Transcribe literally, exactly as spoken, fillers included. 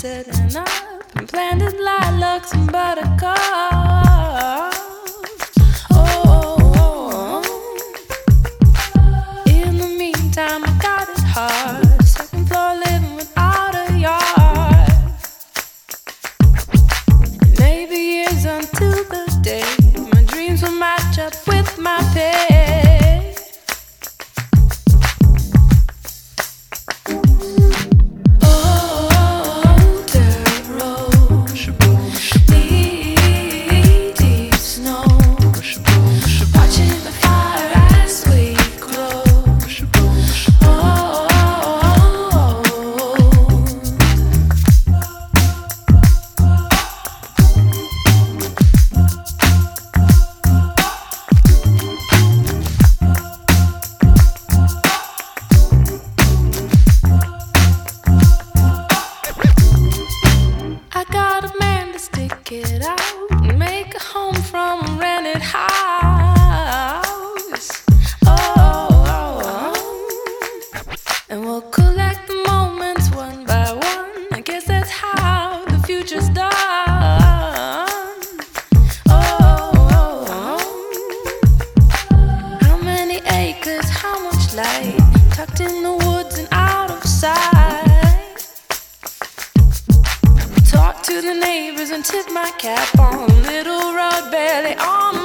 setting up and planted lilacs and buttercups. Oh, oh, oh. In the meantime, I got it hard. Second floor living without a yard. Maybe years until the day my dreams will match up with my pay. Get out and make a home from a rented house. Oh, oh, oh. And we'll collect the moments one by one. I guess that's how the future's done. Oh, oh, oh. How many acres, how much light, tucked in the woods and out of sight. Talk to the neighbors and tip my cap on little road belly on